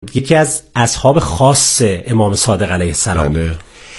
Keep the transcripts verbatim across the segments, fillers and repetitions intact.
یکی از اصحاب خاص امام صادق علیه السلام بله.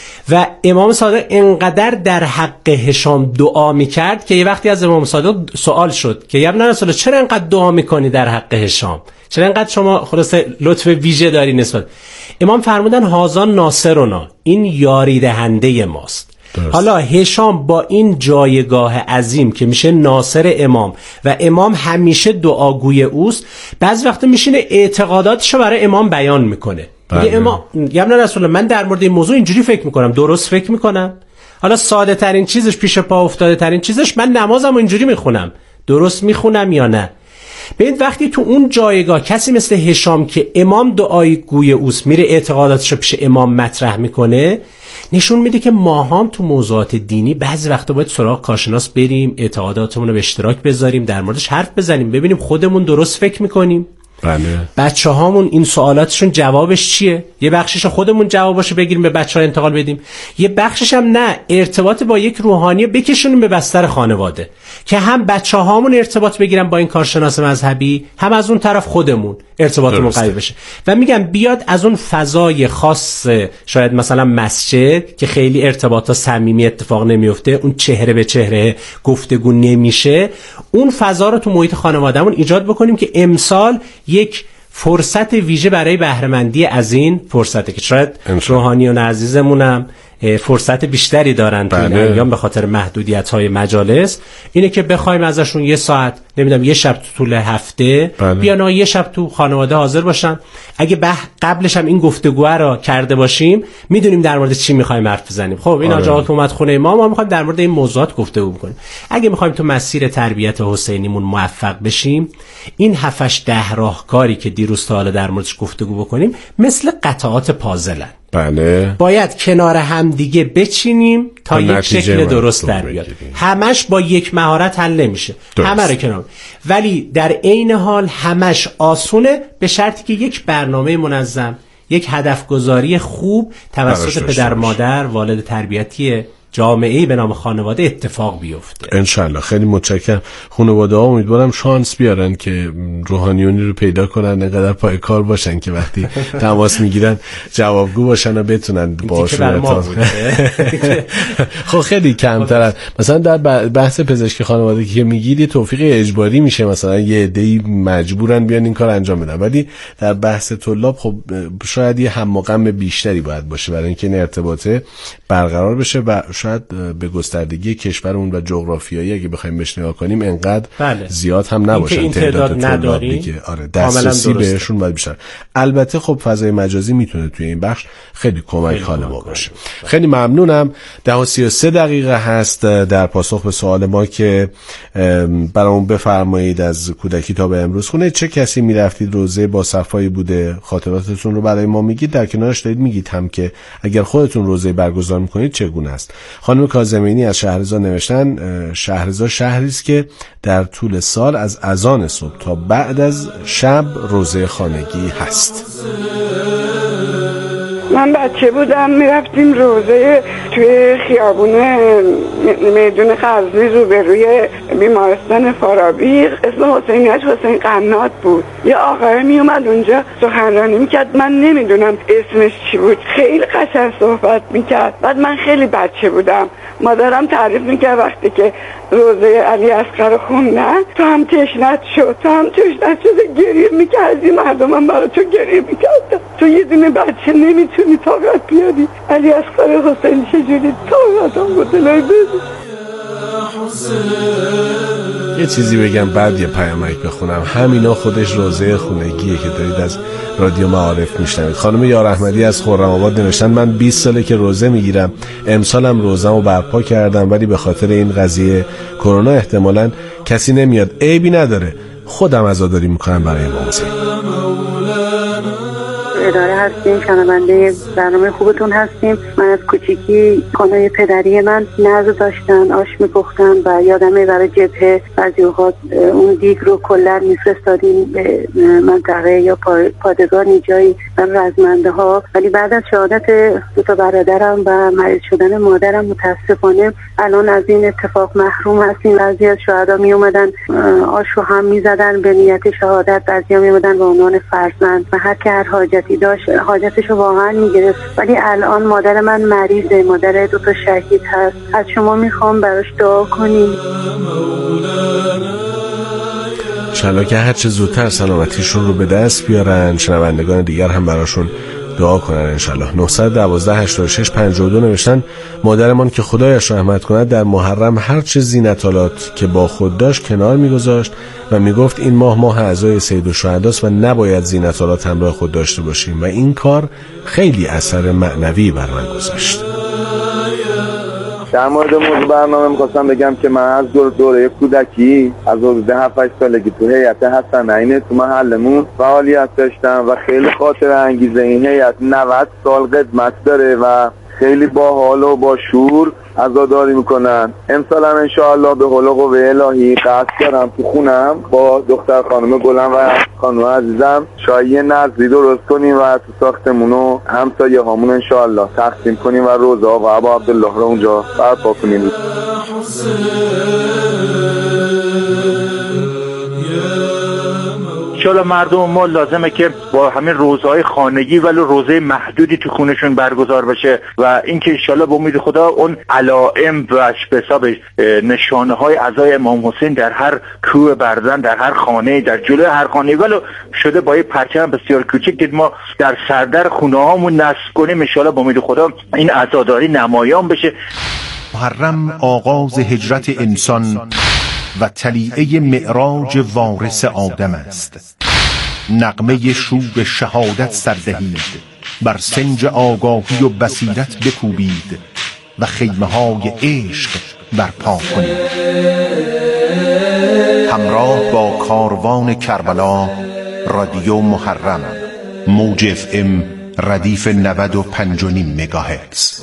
و امام صادق انقدر در حق هشام دعا میکرد که یه وقتی از امام صادق سوال شد که یا ابن رسول الله چرا انقدر دعا میکنی در حق هشام، چرا انقدر شما خلاصه لطف ویژه داری نسبت. امام فرمودن هازان ناصرنا، این یاری دهنده ماست. درست. حالا هشام با این جایگاه عظیم که میشه ناصر امام و امام همیشه دعاگوی اوست، بعضی وقتا میشینه اعتقاداتشو برای امام بیان میکنه. میگه امام یا ابن رسول الله من در مورد این موضوع اینجوری فکر میکنم، درست فکر میکنم. حالا ساده ترین چیزش، پیش پا افتاده ترین چیزش، من نمازم اینجوری میخونم، درست میخونم یا نه. ببینید وقتی تو اون جایگاه کسی مثل هشام که امام دعای گوی اوست میره اعتقاداتشو پیش امام مطرح میکنه، نشون میده که ما هم تو موضوعات دینی بعضی وقتا باید سراغ کارشناس بریم، اعتقاداتمون رو به اشتراک بذاریم، در موردش حرف بزنیم، ببینیم خودمون درست فکر میکنیم. بله. بچه هامون این سوالاتشون جوابش چیه؟ یه بخشش خودمون جواباشو بگیریم به بچه ها انتقال بدیم، یه بخشش هم نه، ارتباط با یک روحانی بکشونیم به بستر خانواده که هم بچه هامون ارتباط بگیرن با این کارشناس مذهبی، هم از اون طرف خودمون ارتباطمون قوی بشه. و میگم بیاد از اون فضای خاص شاید مثلا مسجد که خیلی ارتباطات صمیمی اتفاق نمیفته، اون چهره به چهره گفتگو نمیشه، اون فضا رو تو محیط خانوادهمون ایجاد بکنیم که امسال یک فرصت ویژه برای بهره‌مندی از این فرصته که شاید روحانیون عزیزمونم فرصت بیشتری دارن تو این ایام به خاطر محدودیت‌های مجالس، اینه که بخوایم ازشون یه ساعت نمیدونم یه شب تو طول هفته بیان یه شب تو خانواده حاضر باشن. اگه به قبلش هم این گفتگو رو کرده باشیم میدونیم در مورد چی می‌خوایم حرف بزنیم. خب این آجاقات اومد خونه ما، ما می‌خوایم در مورد این موضوعات گفتگو کنیم. اگه می‌خوایم تو مسیر تربیت حسینیمون موفق بشیم، این هفت هشت ده راهکاری که دیروز تا حالا در موردش گفتگو بکنیم مثل قطعات پازلن. بله. باید کنار هم دیگه بچینیم تا یک شکل درست در بیاد. همش با یک مهارت حل نمیشه، همه رو کنار، ولی در عین حال همش آسونه به شرطی که یک برنامه منظم، یک هدف گذاری خوب توسط پدر مادر، والد تربیتی جامعه‌ای به نام خانواده اتفاق بیفته. انشالله. خیلی متشکرم. خانواده‌ها امیدوارم شانس بیارن که روحانیونی رو پیدا کنن، انقدر پای کار باشن که وقتی تماس میگیرن جوابگو باشن و بتونن باشون ارتباط. خب خیلی کمترن. مثلا در بحث پزشکی خانواده که میگید توفیق اجباری میشه، مثلا یه عده‌ای مجبورن بیان این کار انجام بدن، ولی در بحث طلاب خب شاید یه هم و غم بیشتری باید باشه برای اینکه این ارتباطه برقرار بشه و شاید به گستردگی کشورمون و جغرافیایی اگه بخوایم بهش نگاه کنیم انقدر بله. زیاد هم نباشن این تعداد نداریم دیگه. آره دسترسی بهشون باید بیشتر. البته خب فضای مجازی میتونه توی این بخش خیلی کمک حال ما باشه. خیلی ممنونم. ده و سی و سه دقیقه هست. در پاسخ به سوال ما که برامون بفرمایید از کودکی تا به امروز خونه چه کسی میرفتید روزه با صفایی بوده، خاطراتتون رو برای ما میگید، در کنارش دارید میگید هم که اگر خودتون روزه برگزار میکنید چگونه است. خانم کاظمینی از شهرزاد نوشتن شهرزاد شهری است که در طول سال از اذان صبح تا بعد از شب روزه خانگی هست. من بچه بودم میرفتیم روزه توی خیابون میدون خزری روبروی بیمارستان فارابی، اسم حسینیت حسین قنات بود. یه آقای میومد اونجا سخنرانی میکرد، من نمیدونم اسمش چی بود، خیلی قشنگ صحبت میکرد. بعد من خیلی بچه بودم، مادرم تعریف میکرد وقتی که روزه علی اصغر خوندن تو هم تشنت شد، تو هم تشنت شد، گریه میکردی، مردم هم برای تو گریه میکردن. تو یه دونه بچه نمیتونی طاقت بیاری، علی اصغر حسین چجوری طاقتم بود دلای بدی. یه چیزی بگم بعد یه پیامک بخونم. همینا خودش روزه خونگیه که دارید از رادیو معارف میشنوید. خانم یار احمدی از خرم آباد نوشتن من بیست ساله که روزه میگیرم، امسالم روزه‌مو برپا کردم، ولی به خاطر این قضیه کرونا احتمالاً کسی نمیاد. عیبی نداره، خودم عزاداری میکنم برای امام حسین. اداره هستیم، شنونده برنامه خوبتون هستیم. من از کوچیکی خانه پدری من نذر داشتن، آش میپختن و یادمه برای جبهه بعضی اوقات اون دیگ رو کلا میفرستادیم به منطقه یا پادگان جایی برای رزمنده ها. ولی بعد از شهادت دو تا برادرم و مریض شدن مادرم متاسفانه الان از این اتفاق محروم هستیم. بعضی از شهدا می اومدن آش رو هم میزدن به نیت شهادت، بعضی ها می اومدن به عنوان فرزند و هر که هر حاجتی داشت حاجتش رو واقعا میگرفت. ولی الان مادر من مریضه، مادر دو تا شهید هست. از شما میخوام براش دعا کنیم انشالله که هر چه زودتر سلامتیشون رو به دست بیارن، شنوندگان دیگر هم براشون دعا کنن انشالله. نه یک دو هشت شش پنج دو نوشتن مادرمان که خدایش رحمت کند در محرم هر چه زینتالات که با خود داشت کنار میگذاشت و میگفت این ماه ماه اعضای سید الشهداست و نباید زینتالات همراه خود داشته باشیم و این کار خیلی اثر معنوی بر من گذاشت. در مورد موضوع برنامه میخواستم بگم که من از دور دوره کودکی از حدود هفت هشت سالگی تو هیئت حسن عینه تو محلمون فعالیت داشتم و خیلی خاطر انگیزه. این هیئت نود سال قدمت داره و خیلی باحال و با شور عزاداری میکنن. امسال هم انشاءالله به حول و قوه الهی قصد دارم تو خونم با دختر خانم گلم و خانم عزیزم شایی نظری درست کنیم و تو ساختمونو همسایه هامون انشاءالله تقسیم کنیم و روزه و ابا عبدالله رو اونجا برپا کنیم. انشالله مردم ما لازمه که با همین روزهای خانگی ولی روزه محدودی تو خونشون برگزار بشه و اینکه انشالله با امید خدا اون علائم و به حساب نشانه های عزای امام حسین در هر کوه برزن، در هر خانه، در جلوی هر خانه ولی شده با یه پرچم بسیار کوچیک که ما در سردر خونه هامون نصب کنیم. انشالله با امید خدا این عزاداری نمایان بشه. محرم آغاز هجرت انسان و طلیعه معراج وارث آدم است. نغمه شوق شهادت سردهید، بر سنج آگاهی و بصیرت بکوبید و خیمه های عشق برپا کنید. همراه با کاروان کربلا رادیو محرم موج اف ام ردیف نود و پنج و نیم مگاهرتز.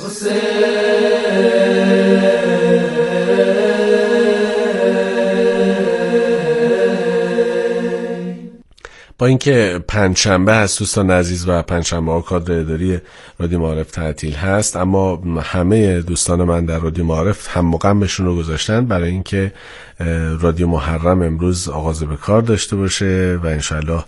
با اینکه پنجشنبه هست دوستان عزیز و پنجشنبه ها کادر اداری رادیو معارف تعطیل هست، اما همه دوستان من در رادیو معارف هم مقامشون رو گذاشتن برای اینکه رادیو محرم امروز آغاز به کار داشته باشه و انشالله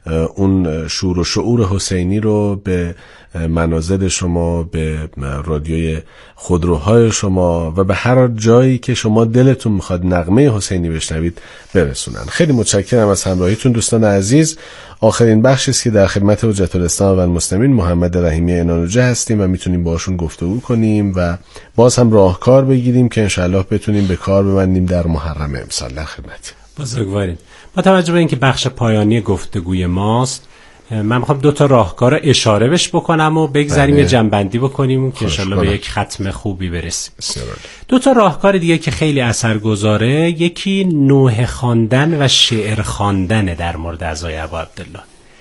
اون شور و شعور حسینی رو به منازل شما، به رادیوی خودروهای شما و به هر جایی که شما دلتون میخواد نغمه حسینی بشنوید برسونن. خیلی متشکرم از همراهیتون دوستان عزیز. آخرین بخشی است که در خدمت حجت الاسلام و المسلمین محمد رحیمی عنانوجه هستیم و میتونیم باشون گفتگو کنیم و باز هم راهکار بگیریم که انشالله بتونیم به کار ببندیم در محرم امسال. در خدمت بزرگوارید. با توجه به اینکه بخش پایانی گفتگوی ماست، من میخوام دو تا راهکار اشاره بش بکنم و بگذاریم یه جنبندی بکنیم که انشالله به یک ختم خوبی برسیم. دو تا راهکار دیگه که خیلی اثرگذاره، یکی نوحه خواندن و شعر خواندن در مورد عزای ابا عبدالله.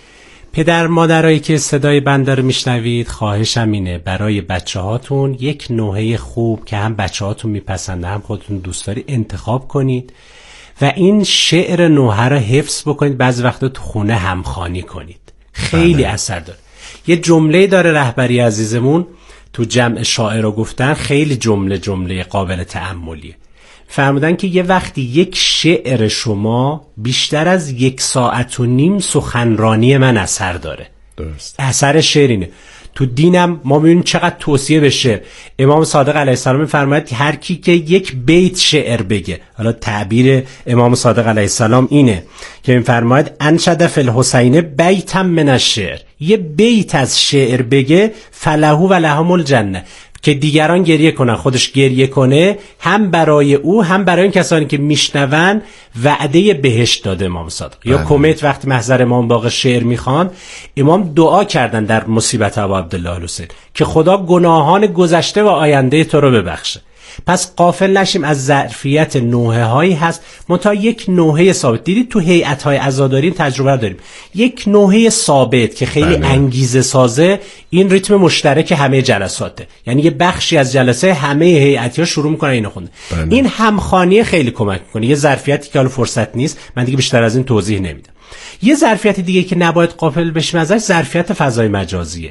پدر مادرایی که صدای بنده رو میشنوید، خواهشم اینه برای بچه هاتون یک نوحه خوب که هم بچه هاتون میپسنده هم خودتون دوست داری انتخاب کنید و این شعر نوحه رو حفظ بکنید. بعضی وقتا تو خونه همخوانی کنید، خیلی اثر داره. یه جمله داره رهبری عزیزمون تو جمع شاعر رو گفتن، خیلی جمله جمله قابل تأملیه. فرمودن که یه وقتی یک شعر شما بیشتر از یک ساعت و نیم سخنرانی من اثر داره. درست. اثر شعر اینه. تو دینم ما می‌بینیم چقدر توصیه به شعر. امام صادق علیه السلام می‌فرماید هر کی که یک بیت شعر بگه، حالا تعبیر امام صادق علیه السلام اینه که می‌فرماید انشد فی الحسین بیتا من الشعر، یه بیت از شعر بگه فلهو و لهم الجنه، که دیگران گریه کنن، خودش گریه کنه، هم برای او هم برای این کسانی که میشنون وعده بهشت داده امام صادق. یا کمیت وقتی محضر امام باقر شعر میخوان، امام دعا کردن در مصیبت ابا عبدالله الحسین که خدا گناهان گذشته و آینده تو رو ببخشه. پس غافل نشیم از ظرفیت نوحه هایی هست. منتها یک نوحه ثابت، دیدید تو هیئت های عزاداری تجربه رو داریم، یک نوحه ثابت که خیلی بله. انگیزه سازه، این ریتم مشترک همه جلساته، یعنی یه بخشی از جلسه همه هیئتی‌ها شروع میکنن اینو خوندن. بله. این همخوانی خیلی کمک میکنه، یه ظرفیتی که حالا فرصت نیست من دیگه بیشتر از این توضیح نمیدم. یه ظرفیت دیگه که نباید غافل بشیم ازش ظرفیت فضای مجازیه.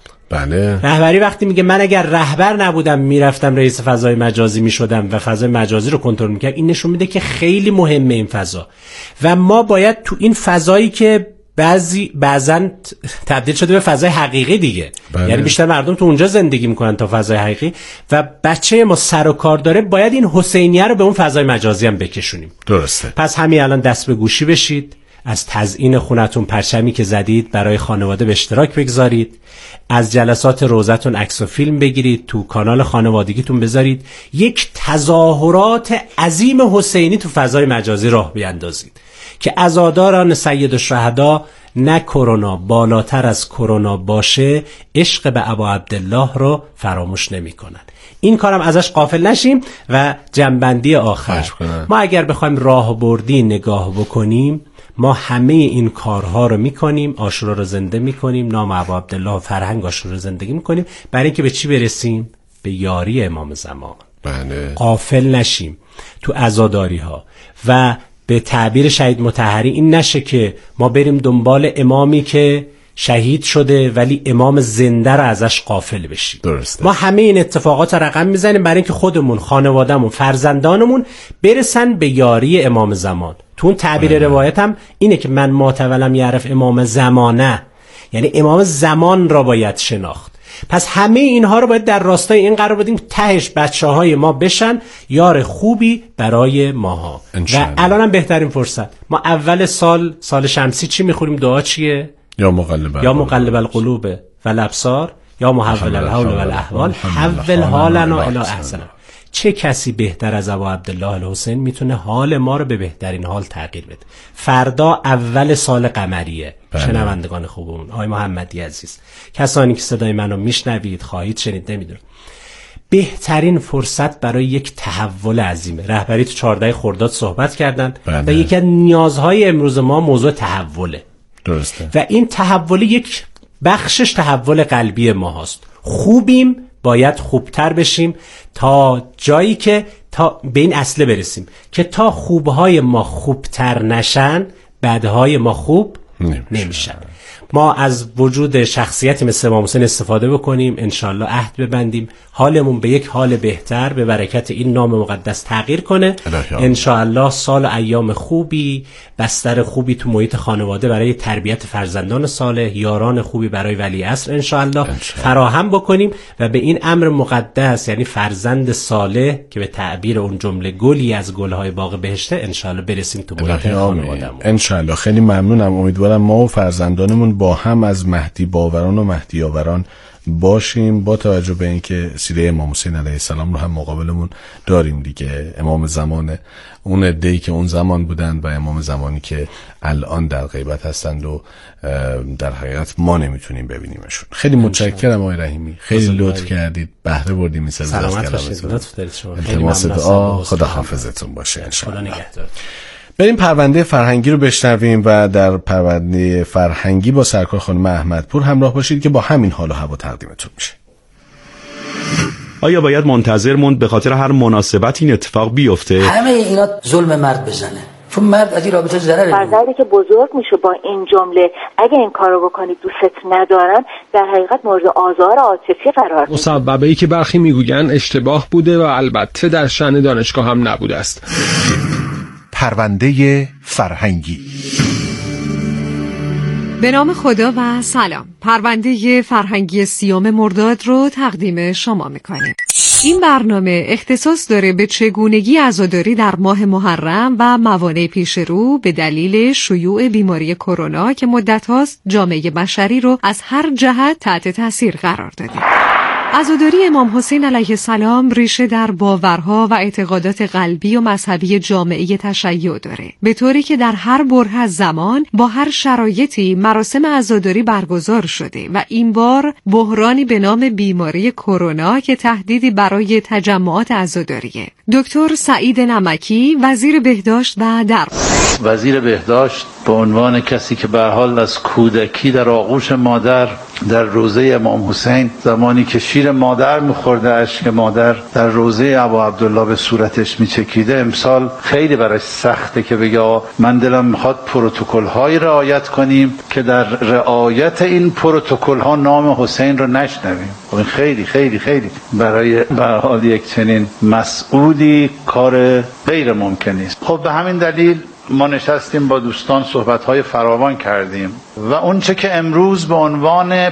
بله. رهبری وقتی میگه من اگر رهبر نبودم میرفتم رئیس فضای مجازی میشدم و فضای مجازی رو کنترل میکردم، این نشون میده که خیلی مهمه این فضا و ما باید تو این فضایی که بعضی بعضن تبدیل شده به فضای حقیقی دیگه، بله. یعنی بیشتر مردم تو اونجا زندگی میکنن تا فضای حقیقی و بچه ما سر و کار داره، باید این حسینیه رو به اون فضای مجازی هم بکشونیم. درسته. پس همین الان دست به گوشی بشید، از تزیین خونتون پرچمی که زدید برای خانواده به اشتراک بگذارید، از جلسات روزتون عکس و فیلم بگیرید، تو کانال خانوادگیتون بذارید، یک تظاهرات عظیم حسینی تو فضای مجازی راه بیاندازید که عزاداران سید الشهدا نه کرونا بالاتر از کرونا باشه عشق به ابا عبدالله رو فراموش نمی کنن. این کارم ازش غافل نشیم. و جنبندی آخر، ما اگر بخوایم راه بردی نگاه بکنیم، ما همه این کارها رو میکنیم، عاشورا رو زنده میکنیم، نام ابا عبدالله و فرهنگ عاشورا رو زندگی میکنیم برای اینکه به چی برسیم؟ به یاری امام زمان. بله. غافل نشیم تو عزاداری ها و به تعبیر شهید مطهری این نشه که ما بریم دنبال امامی که شهید شده ولی امام زنده رو ازش غافل بشیم. درسته. ما همه این اتفاقات رو رقم میزنیم برای اینکه خودمون، خانوادهمون، فرزندانمون برسن به یاری امام زمان. تو اون تعبیر آه. روایت هم اینه که من ما تولم یعرف امام زمانه، یعنی امام زمان را باید شناخت. پس همه اینها رو باید در راستای این قرار بدیم تهش بچه‌های ما بشن یار خوبی برای ماها. و الان هم بهترین فرصت، ما اول سال سال شمسی چی میخوریم؟ دعا چیه؟ یا مقلب یا مقلب القلوب و الابصار یا محول الحول و الاحوال حول حالنا الی احسن. چه کسی بهتر از ابا عبدالله الحسین میتونه حال ما رو به بهترین حال تغییر بده؟ فردا اول سال قمریه. بله. شنوندگان خوبمون، آقای محمدی عزیز، کسانی که صدای منو میشنوید، خواهید شنید، نمیدونم، بهترین فرصت برای یک تحول عظیمه. رهبری تو چهاردهم خرداد صحبت کردن. بله. و یکی از نیازهای امروز ما موضوع تحوله. درسته. و این تحول یک بخشش تحول قلبی ما هست. خوبیم، باید خوبتر بشیم تا جایی که تا به این اصله برسیم که تا خوبهای ما خوبتر نشن، بدهای ما خوب نمیشن. نمیشن. ما از وجود شخصیتی مثل امام حسین استفاده بکنیم، انشالله عهد ببندیم حالمون به یک حال بهتر به برکت این نام مقدس تغییر کنه. انشالله سال و ایام خوبی، بستر خوبی تو محیط خانواده برای تربیت فرزندان صالح، یاران خوبی برای ولی عصر انشالله فراهم بکنیم و به این امر مقدس، یعنی فرزند صالح که به تعبیر اون جمله گلی از گلهای باغ بهشته، انشالله برسیم تو محیط خانوادهمون انشالله. خیلی ممنونم. امیدوارم ما و فرزندانمون با هم از مهدی باوران و مهدی آوران باشیم، با توجه به اینکه سیره امام حسین علیه السلام رو هم مقابلمون داریم دیگه. امام زمان اون عده‌ای که اون زمان بودند و امام زمانی که الان در غیبت هستند و در حقیقت ما نمیتونیم ببینیمشون. خیلی متشکرم آقای رحیمی، خیلی لطف کردید، بهره بردیم این سلام از کلامتون. التماس دعا، خدا حافظتون باشه انشاءالله. بریم پرونده فرهنگی رو بشنویم و در پرونده فرهنگی با سرکار خانم احمدپور همراه باشید که با همین حال و هوا تقدیمتون میشه. آیا باید منتظر موند به خاطر هر مناسبت این اتفاق بیفته؟ همه اینا ظلم مرد بزنه، چون مرد از این رابطه ضرره. فرزندی که بزرگ میشه با این جمله اگه این کارو بکنی دوست ندارم، در حقیقت مورد آزار عاطفی قرار میگیره. مسببه‌ای که برخی میگویند اشتباه بوده و البته در شأن دانشگاه هم نبوده است. پرونده فرهنگی. به نام خدا و سلام. پرونده فرهنگی سیام مرداد رو تقدیم شما میکنیم. این برنامه اختصاص داره به چگونگی عزاداری در ماه محرم و موانع پیش رو به دلیل شیوع بیماری کرونا که مدت هاست جامعه بشری رو از هر جهت تحت تاثیر قرار داده. عزاداری امام حسین علیه السلام ریشه در باورها و اعتقادات قلبی و مذهبی جامعه تشیع داره، به طوری که در هر بره از زمان با هر شرایطی مراسم عزاداری برگزار شده و این بار بحرانی به نام بیماری کرونا که تهدیدی برای تجمعات عزاداریه. دکتر سعید نمکی، وزیر بهداشت و درمان. وزیر بهداشت به عنوان کسی که به حال از کودکی در آغوش مادر در روضه امام حسین، زمانی که شیر مادر می‌خورده، اشک مادر در روضه ابا عبدالله به صورتش میچکیده، امسال خیلی براش سخته که بگه من دلم میخواد پروتکل‌های رعایت کنیم که در رعایت این پروتکل‌ها نام حسین رو نشنویم. خب خیلی خیلی خیلی برای به حال یک چنین مسئولی کار غیر ممکنی است. خب به همین دلیل ما نشستیم با دوستان صحبت‌های فراوان کردیم و اون چه که امروز به عنوان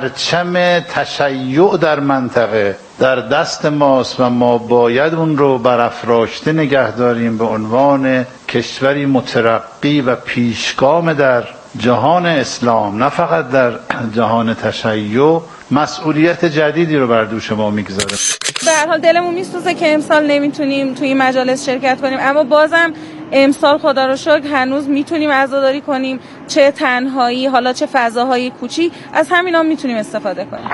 پرچم تشیع در منطقه در دست ماست و ما باید اون رو برافراشته نگه داریم به عنوان کشوری مترقی و پیشگام در جهان اسلام، نه فقط در جهان تشیع، مسئولیت جدیدی رو بر دوش ما میگذاره. به هر حال دلمون میسوزه که امسال نمیتونیم توی این مجالس شرکت کنیم، اما بازم امسال خدا رو شکر هنوز میتونیم عزاداری کنیم، چه تنهایی حالا چه فضاهای کوچیک، از همینا میتونیم استفاده کنیم.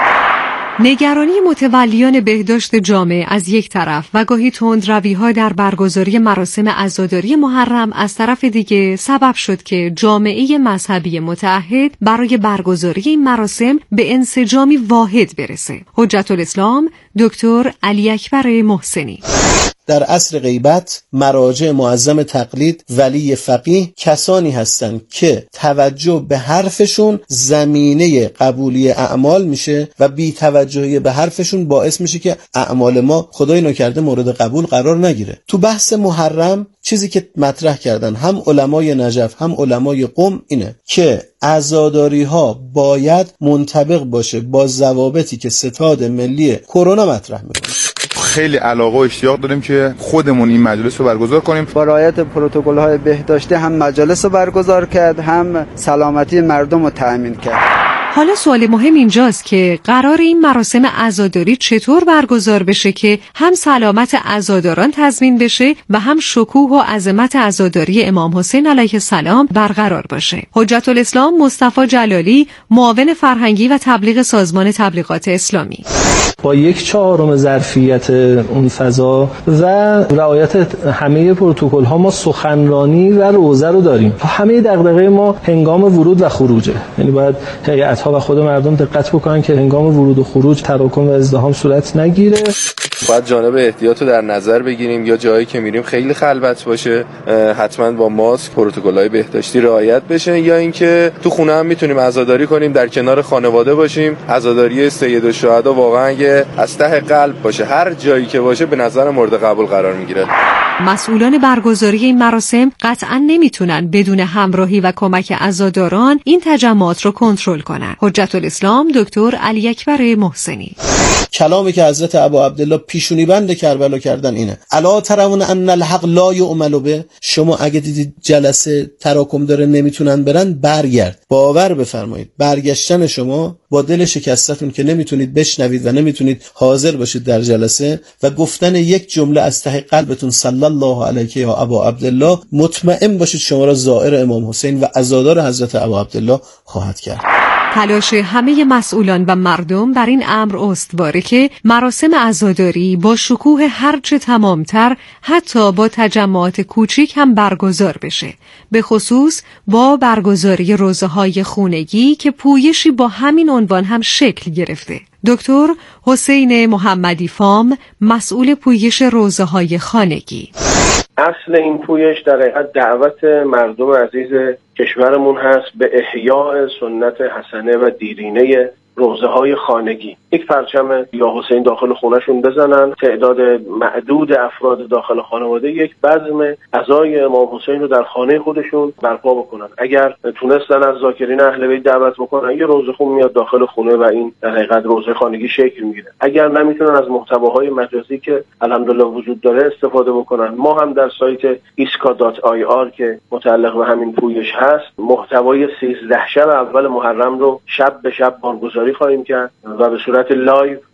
نگرانی متولیان بهداشت جامعه از یک طرف و گاهی تندروی‌ها در برگزاری مراسم عزاداری محرم از طرف دیگه سبب شد که جامعه مذهبی متعهد برای برگزاری این مراسم به انسجامی واحد برسه. حجت الاسلام دکتر علی اکبر محسنی: در عصر غیبت مراجع معظم تقلید ولی فقیه کسانی هستند که توجه به حرفشون زمینه قبولی اعمال میشه و بی توجهی به حرفشون باعث میشه که اعمال ما خدای نکرده مورد قبول قرار نگیره. تو بحث محرم چیزی که مطرح کردن هم علمای نجف هم علمای قم اینه که عزاداری ها باید منطبق باشه با ضوابطی که ستاد ملی کرونا مطرح میکنه. خیلی علاقه و اشتیاق داریم که خودمون این مجلس رو برگزار کنیم. با رعایت پروتکل‌های بهداشتی هم مجلس رو برگزار کرد، هم سلامتی مردم رو تأمین کرد. حالا سوال مهم اینجاست که قرار این مراسم عزاداری چطور برگزار بشه که هم سلامت عزاداران تضمین بشه و هم شکوه و عظمت عزاداری امام حسین علیه السلام برقرار باشه. حجت الاسلام مصطفی جلالی، معاون فرهنگی و تبلیغ سازمان تبلیغات اسلامی: با یک چهارم ظرفیت اون فضا و رعایت همه پروتکل ها ما سخنرانی و روزه رو داریم. همه دغدغه ما هنگام ورود و خروجه، یعنی باید هیئت ها و خود مردم دقت بکنن که هنگام ورود و خروج تراکم و ازدحام صورت نگیره. باید جانب احتیاط رو در نظر بگیریم، یا جایی که میریم خیلی خلوت باشه حتما با ماسک پروتکل‌های بهداشتی رعایت بشه، یا اینکه تو خونه هم میتونیم عزاداری کنیم، در کنار خانواده باشیم. عزاداری سید الشهدا واقعا اگه از ته قلب باشه، هر جایی که باشه به نظر مورد قبول قرار میگیره. مسئولان برگزاری این مراسم قطعا نمیتونن بدون همراهی و کمک عزاداران این تجمعات رو کنترل کنن. حجت الاسلام دکتر علی اکبر محسنی: کلامی که حضرت ابا عبدالله پیشونی بند کربلا کردن اینه: الا ترون ان الحق لا یعمل به. شما اگه دیدید جلسه تراکم داره نمیتونن برن، برگرد. باور بفرمایید برگشتن شما با دل شکستتون که نمیتونید بشنوید و نمیتونید حاضر باشید در جلسه و گفتن یک جمله از ته قلبتون صلی الله علیک یا ابا عبدالله، مطمئن باشید شما را زائر امام حسین و عزادار حضرت ابا عبدالله خواهد کرد. تلاش همه مسئولان و مردم بر این امر استواره که مراسم عزاداری با شکوه هرچه تمامتر حتی با تجمعات کوچیک هم برگزار بشه، به خصوص با برگزاری روزهای خونگی که پویشی با همین عنوان هم شکل گرفته. دکتر حسین محمدی فام، مسئول پویش روزهای خانگی: اصل این پویش در حقیقت دعوت مردم عزیز کشورمون هست به احیاء سنت حسنه و دیرینه روزه های خانگی. یک پرچم یا حسین داخل خونهشون بزنن، تعداد معدود افراد داخل خانواده یک بزم عزای امام حسین رو در خانه خودشون برپا بکنن. اگر تونستن از ذاکرین اهل بیت دعوت بکنن، یه روزه خون میاد داخل خونه و این در حقیقت روزه خانگی شکل میگیره. اگر نمیتونن از محتواهای مجازی که الحمدلله وجود داره استفاده بکنن، ما هم در سایت ایسکا دات آی آر که متعلق به همین پویش هست، محتوای سیزده شب اول محرم رو شب به شب برگزاری خواهیم کرد و به صورت لایو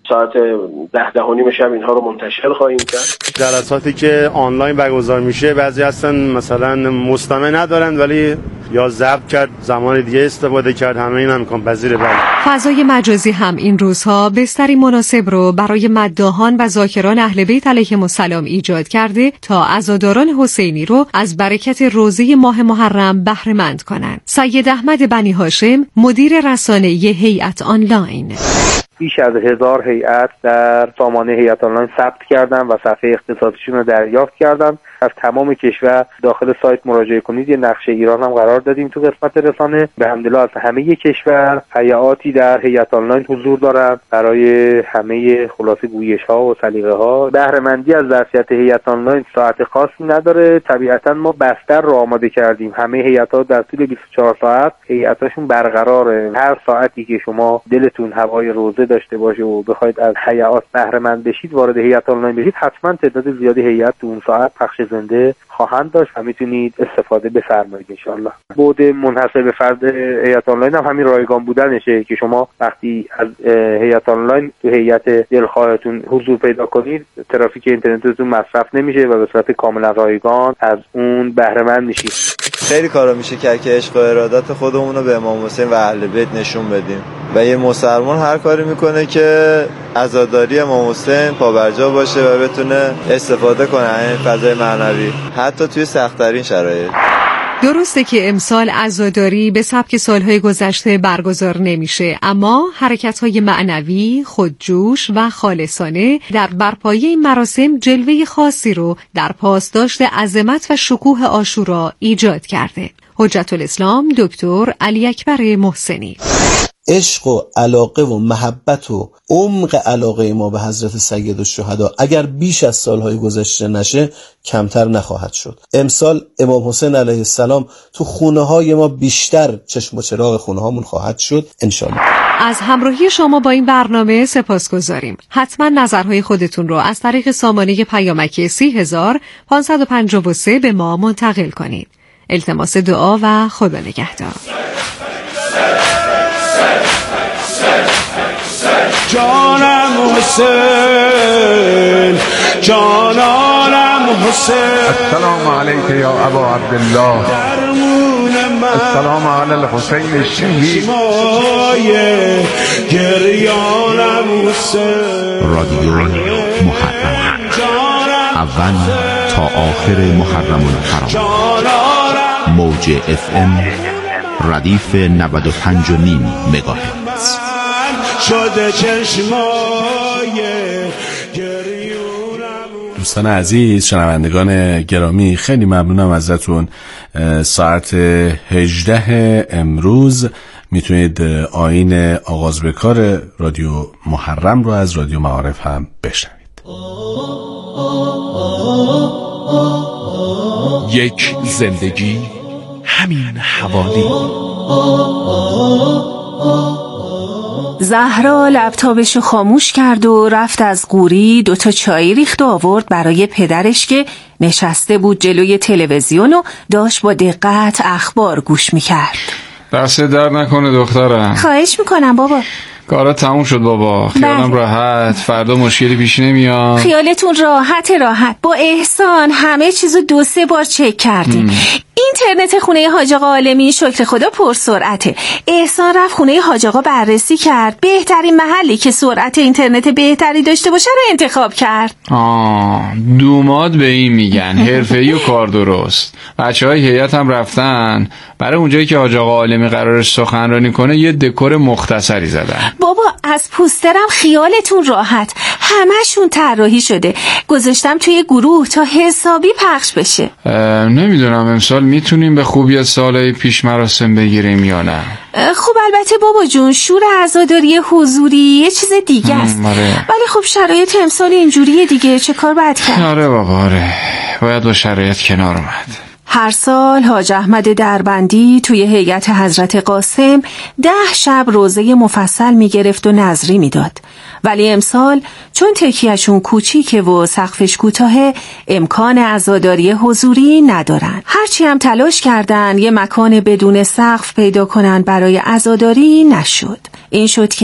ساعت ده ده و نیم شب اینها رو منتشر خواهیم کرد. جلساتی که آنلاین برگزار میشه بعضی هستن مثلا مستمع ندارن ولی یا ضبط کرد زمان دیگه استفاده کرد، همه این امکان پذیره. بله. فضای مجازی هم این روزها بستری مناسب رو برای مداحان و ذاکران اهل بیت علیهم السلام ایجاد کرده تا عزاداران حسینی رو از برکت روزه ماه محرم بهره مند کنند. سید احمد بنی هاشم مدیر رسانه هیئت آنلاین: بیش از هزار هیئت در سامانه هیئت آنلاین ثبت کردن و صفحه اختصاصیشون رو دریافت کردن. از تمام کشور داخل سایت مراجعه کنید. یه نقشه ایران هم قرار دادیم تو قسمت رسانه. به حمدالله از همه کشور هیئاتی در هیئت آنلاین حضور دارن برای همه خلاصه گویش ها و سلیقه ها. بهره مندی از ظرفیت هیئت آنلاین ساعت خاصی نداره. طبیعتا ما بستر رو آماده کردیم. همه هیئت ها در طول بیست و چهار ساعت هیئتاشون برقراره. هر ساعتی که شما دلتون هوای روزه داشته باشه و بخواید از هیئات بهره مند بشید، وارد هیئت آنلاین بشید، حتما تعداد زیادی هیئت تو اون ساعت پخش زنده خواهند داشت و میتونید استفاده بفرمایید ان شاءالله. بعد منحصر به فرد هیئت آنلاین هم همین رایگان بودنشه که شما وقتی از هیئت آنلاین تو هیئت دلخواهتون حضور پیدا کنید، ترافیک اینترنتتون مصرف نمیشه و به صورت کاملا رایگان از اون بهره مند میشید. خیلی کارا میشه که که عشق و ارادت خودمون رو به امام حسین و اهل بیت نشون بدیم و یه مسلمان هر کاری میکنه که عزاداری امام حسین پابرجا باشه و بتونه استفاده کنه این فضای معنوی حتی توی سخت‌ترین شرایط. درسته که امسال عزاداری به سبک سالهای گذشته برگزار نمیشه، اما حرکت‌های معنوی، خودجوش و خالصانه در برپایی این مراسم جلوه خاصی رو در پاسداشت عظمت و شکوه عاشورا ایجاد کرده. حجت الاسلام دکتر علی اکبر محسنی: عشق و علاقه و محبت و عمق علاقه ما به حضرت سید الشهدا اگر بیش از سالهای گذشته نشه کمتر نخواهد شد. امسال امام حسین علیه السلام تو خونه های ما بیشتر چشم و چراغ خونه هامون خواهد شد انشالله. از همراهی شما با این برنامه سپاسگزاریم. حتما نظرهای خودتون رو از طریق سامانه پیامکی سی هزار پانصد و پنجاه و سه به ما منتقل کنید. التماس دعا و خدا نگهدار. جانم حسین، جانانم حسین. السلام علیک یا ابا عبدالله. السلام علی الحسین الشهید. گریانم حسین. رادیو محرم، اول تا آخر محرم الحرام. موج اف ام ردیف نود و پنج و نیم مگاهرتز. شده چشمای دوستان عزیز، شنوندگان گرامی، خیلی ممنونم ازتون. ساعت هجده امروز میتونید آیین آغاز به کار رادیو محرم رو از رادیو معارف هم بشنوید. یک زندگی، همین حوالی. زهرا لپتاپشو خاموش کرد و رفت از قوری دوتا چای ریخت و آورد برای پدرش که نشسته بود جلوی تلویزیون و داشت با دقت اخبار گوش میکرد. دست در نکنه دخترم. خواهش میکنم بابا. کارا تموم شد بابا. خیالم بله. راحت، فردا مشکلی پیش نمیاد. خیالتون راحت راحت. با احسان همه چیزو دو سه بار چک کردیم. اینترنت خونه حاج آقا عالمی شکر خدا پرسرعته. احسان رفت خونه حاج آقا بررسی کرد، بهترین محلی که سرعت اینترنت بهتری داشته باشه رو انتخاب کرد. آه دوماد به این میگن حرفه‌ای و کار درست. بچهای هیئت هم رفتن برای اونجایی که حاج آقا عالمی قرارش سخنرانی کنه یه دکور مختصری زدن. بابا از پوسترم خیالتون راحت، همشون طراحی شده، گذاشتم توی گروه تا حسابی پخش بشه. نمیدونم امسال میتونیم به خوبی از سالهای پیش مراسم بگیریم یا نه. خب البته بابا جون، شور عزاداری حضوری یه چیز دیگه است، ولی خب شرایط امسال اینجوریه دیگه، چه کار باید کرد؟ آره بابا آره، باید با شرایط کنار اومد. هر سال حاج احمد دربندی توی هیئت حضرت قاسم ده شب روزه مفصل میگرفت و نظری میداد، ولی امسال چون تکیهشون کوچیکه و سقفش کوتاهه امکان عزاداری حضوری ندارن. هرچی هم تلاش کردن یه مکان بدون سقف پیدا کنن برای عزاداری نشد. این شد که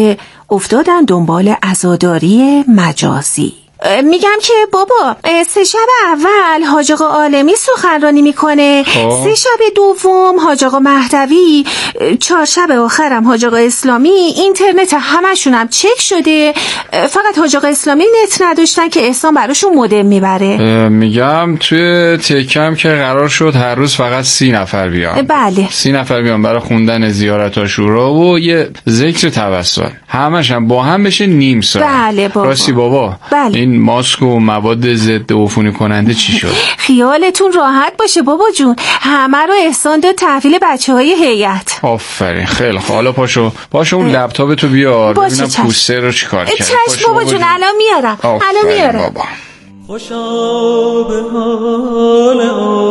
افتادن دنبال عزاداری مجازی. میگم که بابا سه شب اول حاج آقا عالمی سخنرانی میکنه، سه شب دوم حاج آقا مهدوی، چهار شب آخرم حاج آقا اسلامی. اینترنت همشونم چک شده، فقط حاج آقا اسلامی نت نداشتن که احسان براشون مودم میبره. میگم توی تکم که قرار شد هر روز فقط سی نفر بیان. بله سی نفر بیان برای خوندن زیارت عاشورا و یه ذکر توسل، همش هم با هم بشه نیم ساعت. بله بابا. راستی بابا بله. این ماسک و مواد ضد عفونی کننده چی شد؟ خیالتون راحت باشه بابا جون، همه رو احسان داد تحویل بچه های هیئت. آفرین خیل حالا پاشو پاشو اون لپتاپ تو بیار ببینم پوستر رو چیکار کرد. چشم بابا جون الان میارم الان میارم بابا. خوشا به حال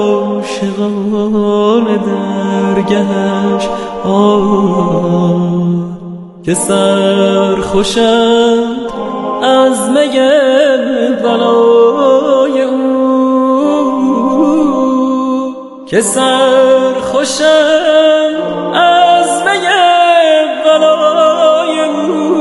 عاشقان درگهش آه که سر خوشند از می بلای او، که سر خوشند از می بلای او.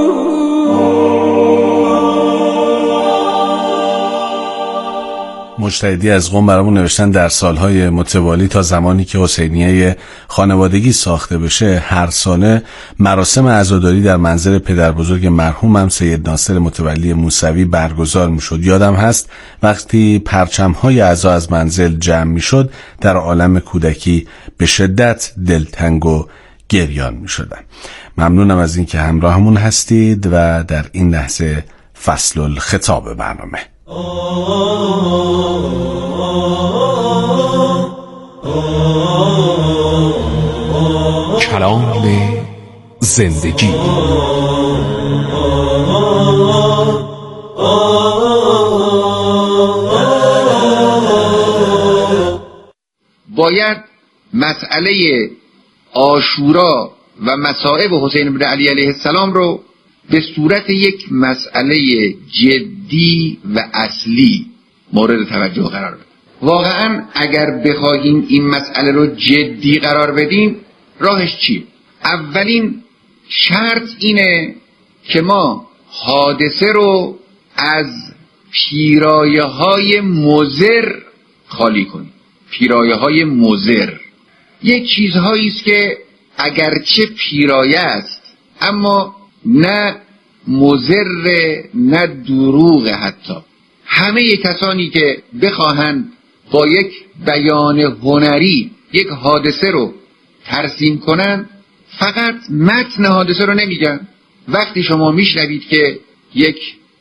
مجتهدی از قم برامون نوشتن در سالهای متوالی تا زمانی که حسینیه خانوادگی ساخته بشه هر ساله مراسم عزاداری در منزل پدر بزرگ مرحومم سید ناصر متولی موسوی برگزار می شد. یادم هست وقتی پرچم‌های عزا از منزل جمع می شد در عالم کودکی به شدت دلتنگ و گریان می شدن. ممنونم از این که همراهمون هستید و در این لحظه فصل الخطاب برنامه. کلام زندگی. باید مسئله عاشورا و مصائب حسین بن علی علیه السلام رو به صورت یک مسئله جدی و اصلی مورد توجه قرار بدیم. واقعا اگر بخواهیم این مسئله رو جدی قرار بدیم راهش چیه؟ اولین شرط اینه که ما حادثه رو از پیرایه های مضر خالی کنیم. پیرایه های مضر یک چیزهایی است که اگرچه پیرایه است اما نه مضر نه دروغ. حتی همه کسانی که بخواهند با یک بیان هنری یک حادثه رو ترسیم کنن فقط متن حادثه رو نمیگن. وقتی شما میشنوید که یک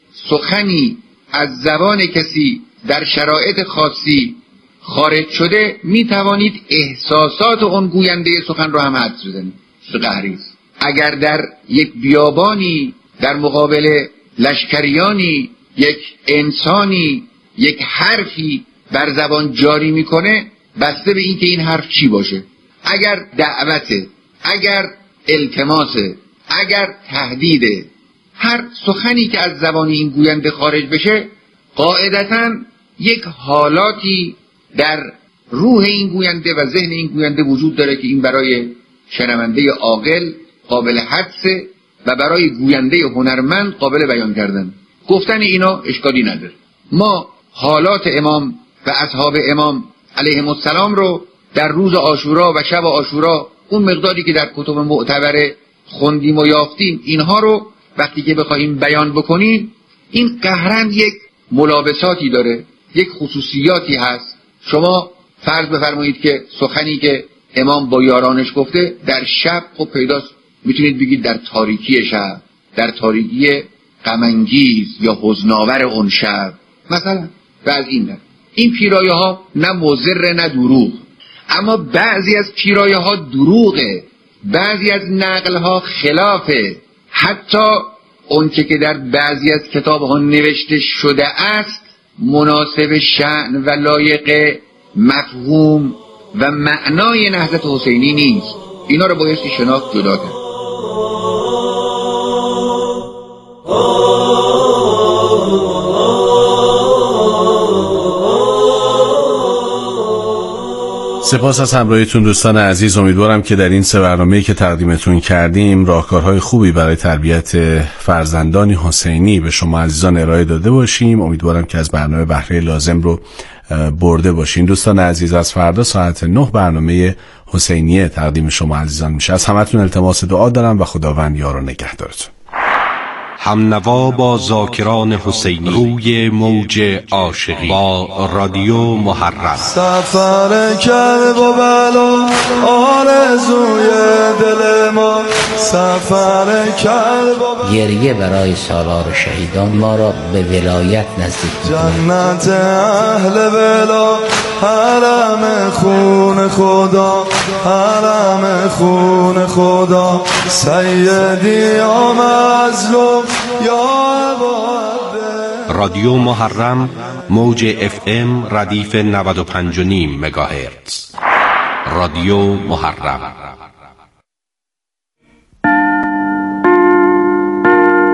سخنی از زبان کسی در شرایط خاصی خارج شده میتوانید احساسات اون گوینده سخن رو هم حدس بزنید. قهریز اگر در یک بیابانی در مقابل لشکریانی یک انسانی یک حرفی بر زبان جاری میکنه بسته به این که این حرف چی باشه، اگر دعوته، اگر التماسه، اگر تهدیده، هر سخنی که از زبان این گوینده خارج بشه قاعدتاً یک حالاتی در روح این گوینده و ذهن این گوینده وجود داره که این برای شنونده عاقل قابل حدسه و برای گوینده هنرمند قابل بیان کردن. گفتن اینا اشکالی نداره. ما حالات امام و اصحاب امام علیهم السلام رو در روز عاشورا و شب عاشورا اون مقداری که در کتب معتبر خوندیم و یافتیم اینها رو وقتی که بخوایم بیان بکنیم این قهرن یک ملابساتی داره، یک خصوصیاتی هست. شما فرض بفرمایید که سخنی که امام با یارانش گفته در شب خب پیداست، میتونید بگید در تاریکی شب، در تاریکی غم‌انگیز یا حزن‌آور اون شب مثلا. و از این نه این پیرایه ها نه مضر نه دروغ، اما بعضی از پیرایه ها دروغه، بعضی از نقل ها خلافه. حتی اون که در بعضی از کتاب ها نوشته شده است مناسب شأن و لایق مفهوم و معنای نهضت حسینی نیست. اینا رو بایستی شناخت جدا کرد. سپاس از همراهیتون دوستان عزیز. امیدوارم که در این سه برنامه‌ای که تقدیمتون کردیم راهکارهای خوبی برای تربیت فرزندانی حسینی به شما عزیزان ارائه داده باشیم. امیدوارم که از برنامه بهره لازم رو برده باشین. دوستان عزیز، از فردا ساعت نه برنامه حسینیه تقدیم شما عزیزان میشه. از همتون التماس دعا دارم و خداوند یار و نگهدارتون. همنوا با ذاکران حسینی روی موج عاشقی با رادیو محرم. سفر کرب و بلا آرزوی دل ما، سفر کرب و گریه برای سالار شهیدان ما را به ولایت نزدیک می‌کند. جنت اهل ولا، حرم خون خدا، حرم خون خدا، سیدی یا مظلوم یا رادیو محرم موج اف ام ردیف نود و پنج و نیم مگاهرتز. رادیو محرم.